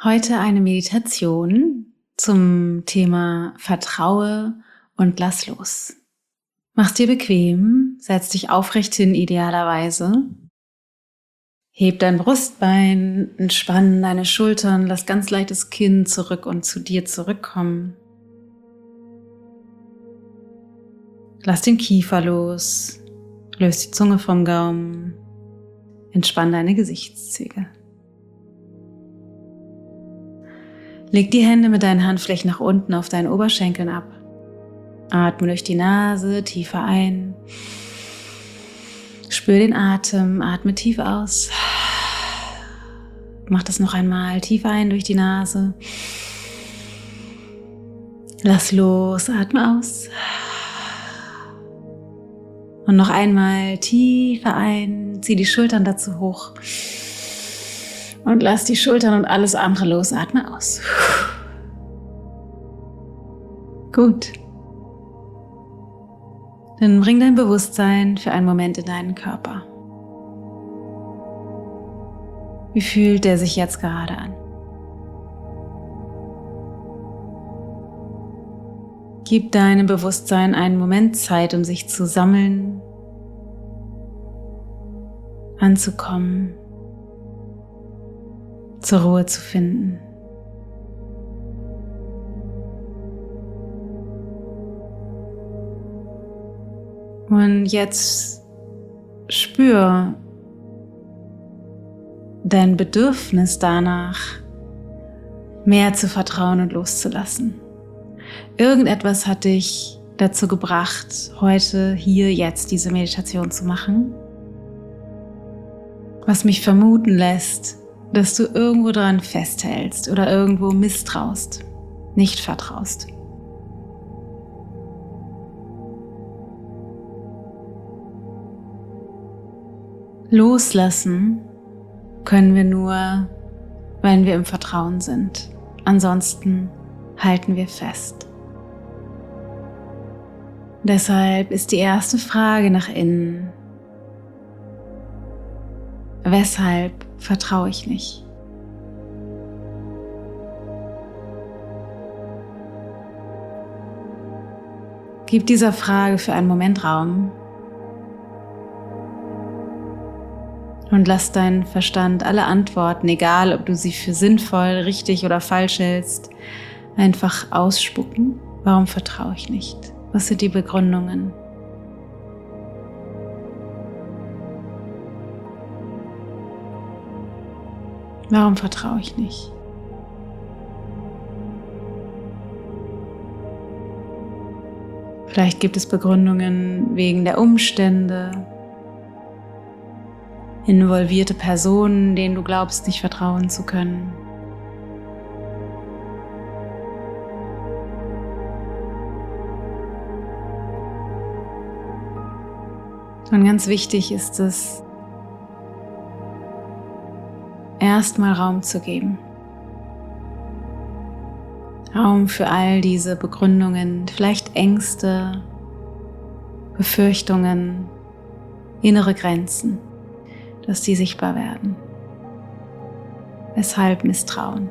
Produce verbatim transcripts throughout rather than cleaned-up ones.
Heute eine Meditation zum Thema Vertraue und lass los. Mach's dir bequem, setz dich aufrecht hin idealerweise. Heb dein Brustbein, entspann deine Schultern, lass ganz leicht das Kinn zurück und zu dir zurückkommen. Lass den Kiefer los, löse die Zunge vom Gaumen, entspann deine Gesichtszüge. Leg die Hände mit deinen Handflächen nach unten auf deinen Oberschenkeln ab. Atme durch die Nase, tiefer ein. Spür den Atem, atme tief aus. Mach das noch einmal, tief ein durch die Nase. Lass los, atme aus. Und noch einmal tiefer ein, zieh die Schultern dazu hoch. Und lass die Schultern und alles andere los, atme aus. Gut. Dann bring dein Bewusstsein für einen Moment in deinen Körper. Wie fühlt er sich jetzt gerade an? Gib deinem Bewusstsein einen Moment Zeit, um sich zu sammeln, anzukommen, zur Ruhe zu finden. Und jetzt spür dein Bedürfnis danach, mehr zu vertrauen und loszulassen. Irgendetwas hat dich dazu gebracht, heute, hier, jetzt diese Meditation zu machen, was mich vermuten lässt, dass du irgendwo dran festhältst oder irgendwo misstraust, nicht vertraust. Loslassen können wir nur, wenn wir im Vertrauen sind. Ansonsten halten wir fest. Deshalb ist die erste Frage nach innen: Weshalb vertraue ich nicht? Gib dieser Frage für einen Moment Raum und lass deinen Verstand alle Antworten, egal ob du sie für sinnvoll, richtig oder falsch hältst, einfach ausspucken. Warum vertraue ich nicht? Was sind die Begründungen? Warum vertraue ich nicht? Vielleicht gibt es Begründungen wegen der Umstände, involvierte Personen, denen du glaubst, nicht vertrauen zu können. Und ganz wichtig ist es, erstmal Raum zu geben. Raum für all diese Begründungen, vielleicht Ängste, Befürchtungen, innere Grenzen, dass die sichtbar werden. Weshalb Misstrauen?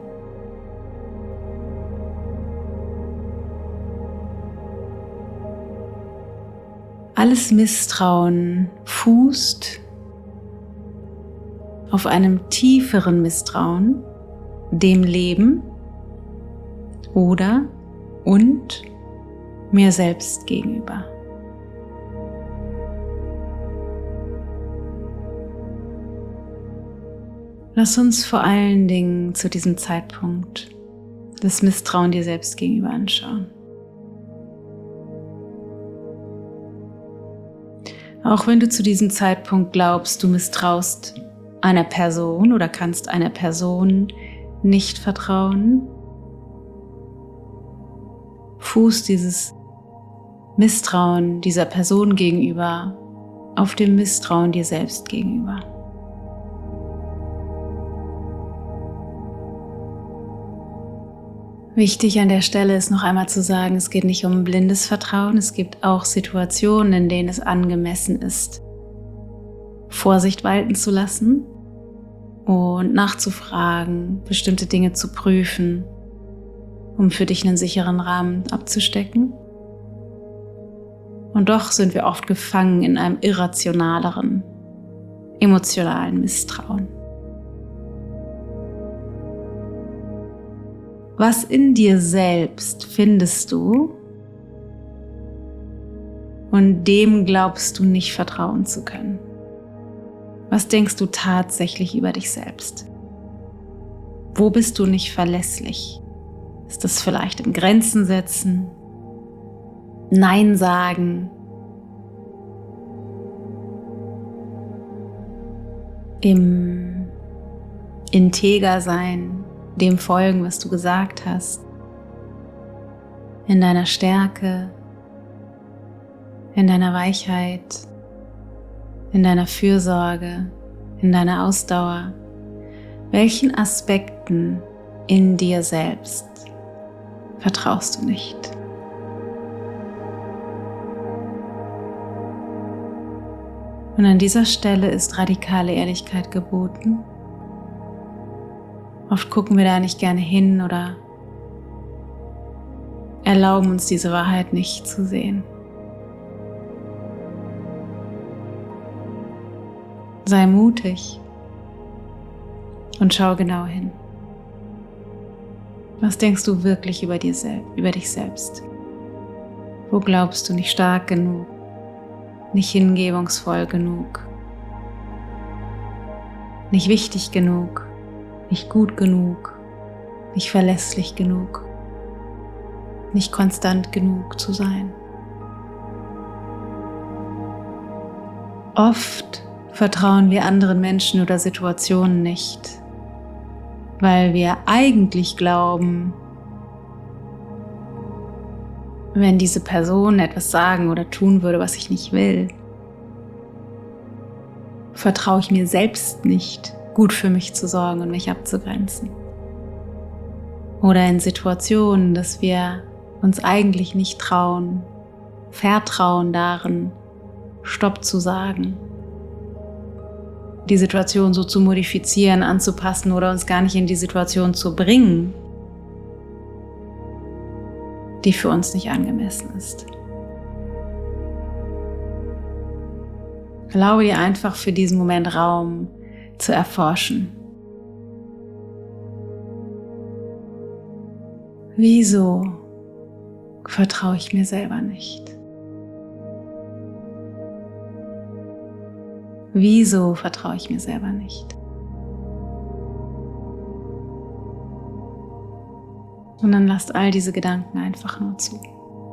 Alles Misstrauen fußt auf einem tieferen Misstrauen dem Leben oder und mir selbst gegenüber. Lass uns vor allen Dingen zu diesem Zeitpunkt das Misstrauen dir selbst gegenüber anschauen. Auch wenn du zu diesem Zeitpunkt glaubst, du misstraust einer Person oder kannst einer Person nicht vertrauen, fußt dieses Misstrauen dieser Person gegenüber auf dem Misstrauen dir selbst gegenüber. Wichtig an der Stelle ist noch einmal zu sagen, es geht nicht um blindes Vertrauen. Es gibt auch Situationen, in denen es angemessen ist, Vorsicht walten zu lassen. und nachzufragen, bestimmte Dinge zu prüfen, um für dich einen sicheren Rahmen abzustecken. Und doch sind wir oft gefangen in einem irrationaleren, emotionalen Misstrauen. Was in dir selbst findest du und dem glaubst du nicht vertrauen zu können? Was denkst du tatsächlich über dich selbst? Wo bist du nicht verlässlich? Ist das vielleicht im Grenzen setzen? Nein sagen? Im Integer sein, dem folgen, was du gesagt hast? In deiner Stärke? In deiner Weichheit? In deiner Fürsorge, in deiner Ausdauer? Welchen Aspekten in dir selbst vertraust du nicht? Und an dieser Stelle ist radikale Ehrlichkeit geboten. Oft gucken wir da nicht gerne hin oder erlauben uns diese Wahrheit nicht zu sehen. Sei mutig und schau genau hin. Was denkst du wirklich über, dir sel- über dich selbst? Wo glaubst du nicht stark genug, nicht hingebungsvoll genug, nicht wichtig genug, nicht gut genug, nicht verlässlich genug, nicht konstant genug zu sein? Oft vertrauen wir anderen Menschen oder Situationen nicht, weil wir eigentlich glauben, wenn diese Person etwas sagen oder tun würde, was ich nicht will, vertraue ich mir selbst nicht, gut für mich zu sorgen und mich abzugrenzen. Oder in Situationen, dass wir uns eigentlich nicht trauen, vertrauen darin, Stopp zu sagen, die Situation so zu modifizieren, anzupassen oder uns gar nicht in die Situation zu bringen, die für uns nicht angemessen ist. Erlaube dir einfach für diesen Moment Raum zu erforschen. Wieso vertraue ich mir selber nicht? Wieso vertraue ich mir selber nicht? Und dann lasst all diese Gedanken einfach nur zu.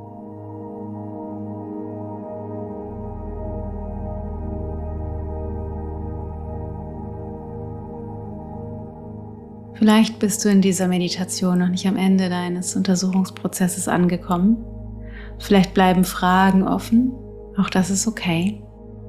Vielleicht bist du in dieser Meditation noch nicht am Ende deines Untersuchungsprozesses angekommen. Vielleicht bleiben Fragen offen. Auch das ist okay.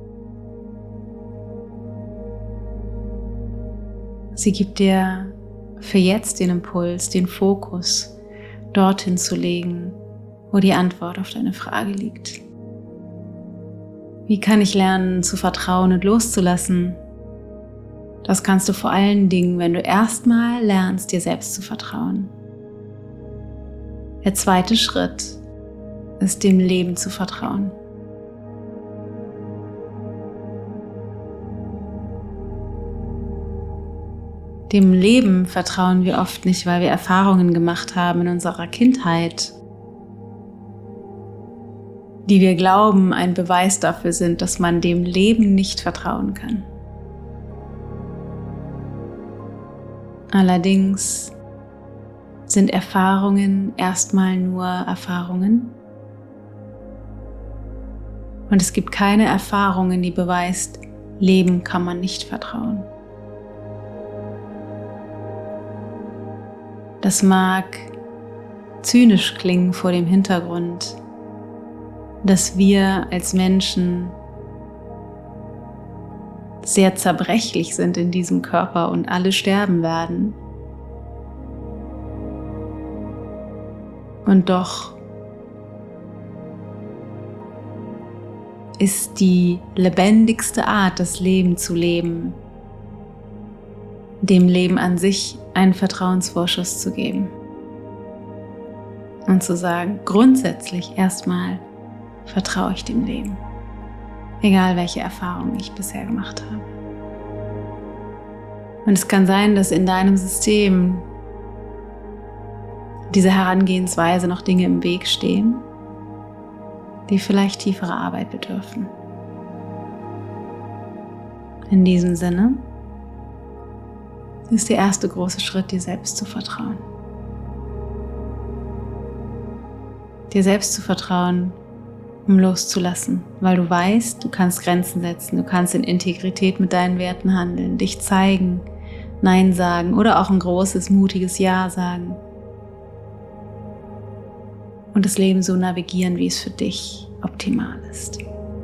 Sie gibt dir für jetzt den Impuls, den Fokus, dorthin zu legen, wo die Antwort auf deine Frage liegt. Wie kann ich lernen, zu vertrauen und loszulassen? Das kannst du vor allen Dingen, wenn du erstmal lernst, dir selbst zu vertrauen. Der zweite Schritt ist, dem Leben zu vertrauen. Dem Leben vertrauen wir oft nicht, weil wir Erfahrungen gemacht haben in unserer Kindheit, die wir glauben, ein Beweis dafür sind, dass man dem Leben nicht vertrauen kann. Allerdings sind Erfahrungen erstmal nur Erfahrungen. Und es gibt keine Erfahrungen, die beweist, Leben kann man nicht vertrauen. Das mag zynisch klingen vor dem Hintergrund, dass wir als Menschen sehr zerbrechlich sind in diesem Körper und alle sterben werden. Und doch ist die lebendigste Art, das Leben zu leben, dem Leben an sich einen Vertrauensvorschuss zu geben. Und zu sagen, grundsätzlich erstmal vertraue ich dem Leben. Egal welche Erfahrungen ich bisher gemacht habe. Und es kann sein, dass in deinem System dieser Herangehensweise noch Dinge im Weg stehen, die vielleicht tiefere Arbeit bedürfen. In diesem Sinne ist der erste große Schritt, dir selbst zu vertrauen. Dir selbst zu vertrauen, um loszulassen, weil du weißt, du kannst Grenzen setzen, du kannst in Integrität mit deinen Werten handeln, dich zeigen, Nein sagen oder auch ein großes, mutiges Ja sagen. Und das Leben so navigieren, wie es für dich optimal ist.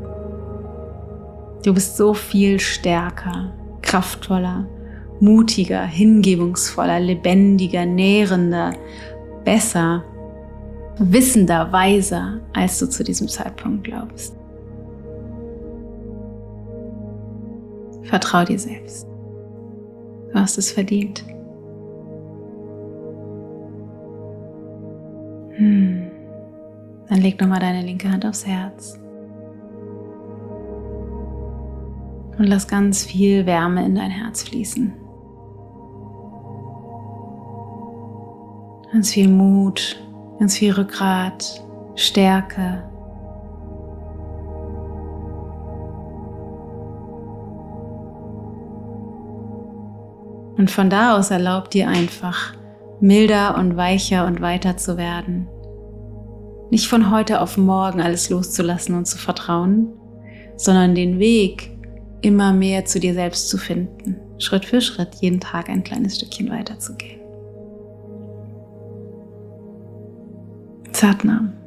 Du bist so viel stärker, kraftvoller, mutiger, hingebungsvoller, lebendiger, nährender, besser, wissender, weiser, als du zu diesem Zeitpunkt glaubst. Vertrau dir selbst. Du hast es verdient. Hm. Dann leg nochmal deine linke Hand aufs Herz. Und lass ganz viel Wärme in dein Herz fließen. Ganz viel Mut, ganz viel Rückgrat, Stärke. Und von da aus erlaub dir einfach, milder und weicher und weiter zu werden. Nicht von heute auf morgen alles loszulassen und zu vertrauen, sondern den Weg immer mehr zu dir selbst zu finden. Schritt für Schritt, jeden Tag ein kleines Stückchen weiter zu gehen. Satnam.